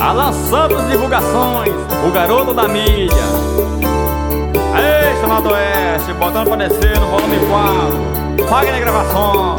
Alan Santos Divulgações, o garoto da mídia. Ei, Chamado Oeste, botando pra descer no volume 4. Fagner Gravações.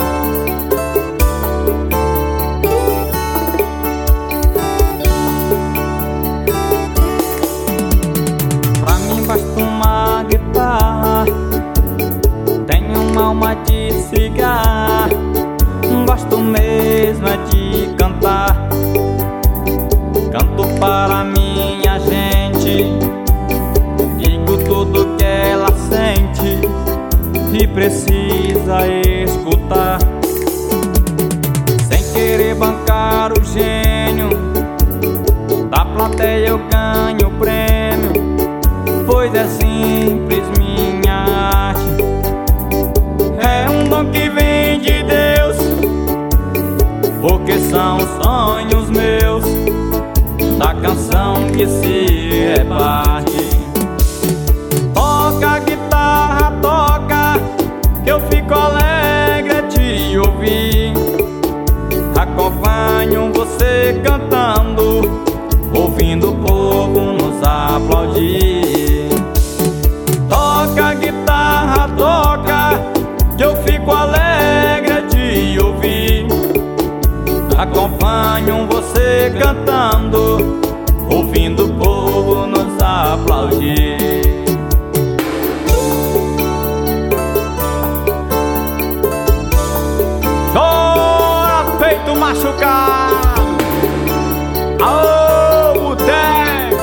Pra mim basta uma guitarra, tenho uma alma de cigarro. Gosto mesmo é de cantar, canto para minha gente, digo tudo que ela sente e precisa escutar. Sem querer bancar o gênio da plateia eu ganho o prêmio, pois é simples minha arte, é um dom que vem de Deus, porque são sonhos meus da canção que se reparte. Toca a guitarra, toca, que eu fico alegre de ouvir. Acompanho você cantando, ouvindo o povo nos aplaudir. Toca a guitarra, toca, que eu fico alegre de ouvir. Acompanho você cantando, ouvindo o povo nos aplaudir. Chora peito machucado, aô boteco.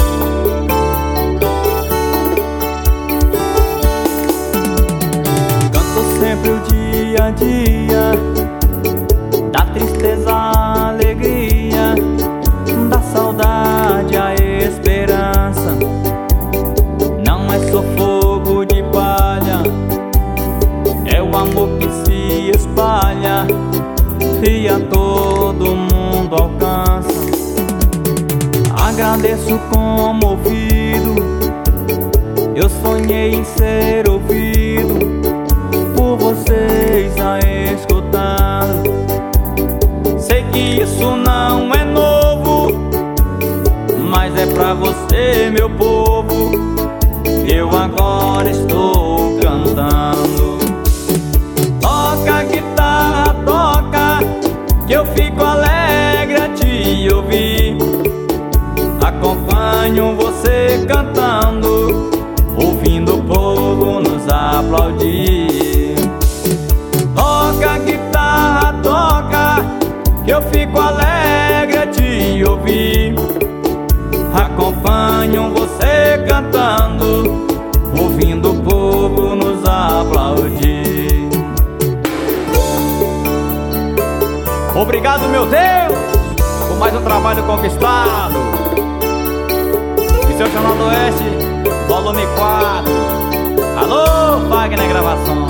Canto sempre o dia a dia, da tristeza a alegria, da saudade a esperança. Não é só fogo de palha, é o amor que se espalha e a todo mundo alcança. Agradeço comovido, eu sonhei em ser ouvido por vocês a escutar. Sei que isso não é novo, mas é pra você, meu povo, eu agora estou cantando. Toca a guitarra, toca, que eu fico alegre de ouvir. Acompanho você cantando, ouvindo o povo nos aplaudir. Toca a guitarra, toca, que eu fico alegre de ouvir. Acompanho você cantando, ouvindo o povo nos aplaudir. Obrigado, meu Deus, por mais um trabalho conquistado. E seu Chamado Oeste, volume 4. Alô, Fagner Gravações.